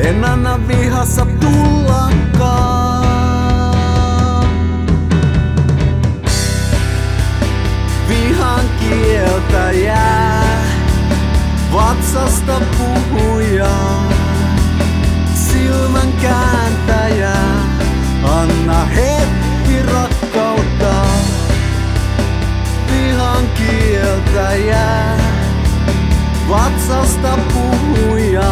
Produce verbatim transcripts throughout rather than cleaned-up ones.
En anna vihassa tullakaan. Vihan kieltäjä, vatsasta puhuja, silmän kääntäjä, anna hetki rakkautta. Vihan kieltäjä, vatsasta puhuja,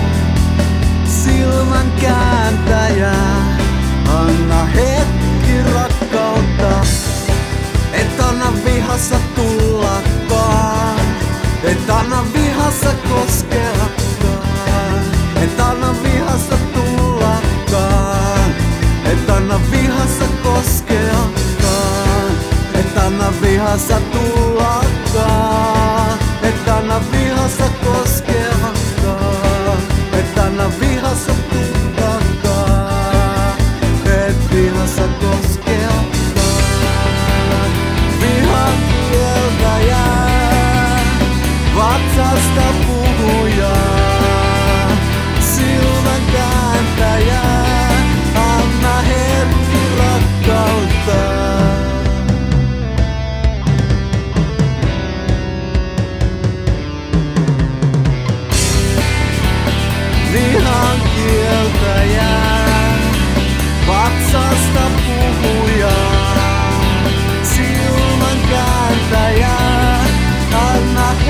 silmän kääntäjä, anna hetki rakkautta. Et anna vihassa tullakaan, et anna vihassa koskeakaan, et anna vihassa tullakaan, et anna vihassa koskeakaan, et anna vihassa tullakaan, et anna vihassa koskeakaan, et anna vihassa tullakaan, et vihassa koskeakaan. Vihan kieltäjä, vatsasta puhuja, silmän kääntäjä, anna hetki rakkautta. Vihan kieltäjä, vatsasta puhuja, silmän kääntäjä, anna